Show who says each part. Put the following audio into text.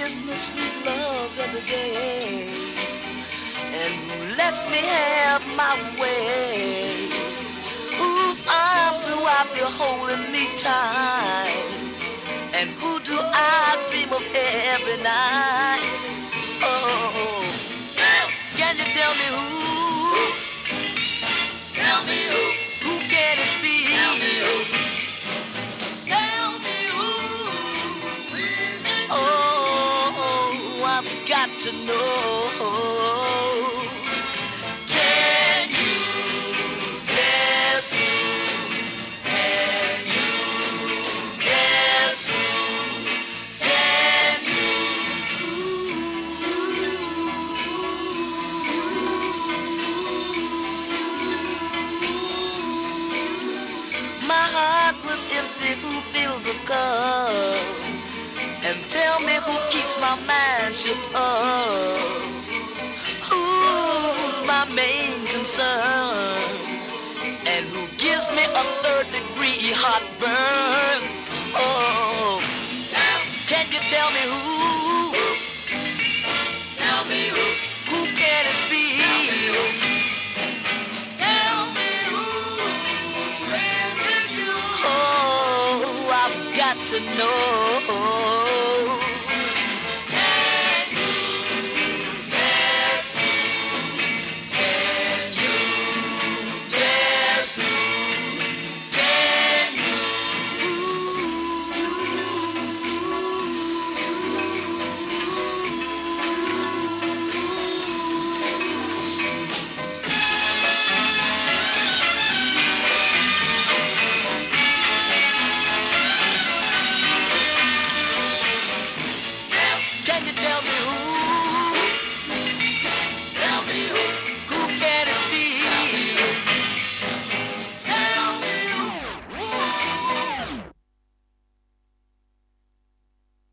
Speaker 1: gives me sweet love every day, and who lets me have my way, whose arms do I feel holding me tight, and who do I dream of every night? Oh, can you tell me who? Tell me who? Who can it be? Tell me who? Tell me who? Oh, I've got to know. Can you guess who? Can you guess who? Can you? My heart was empty, who fills the cup? And tell me who keeps my mind shook up? Who's my main concern? And who gives me a third-degree heartburn? Oh, can you tell me who? Tell me who? Who can it be? Tell me who? Is it you? Oh, I've got to know.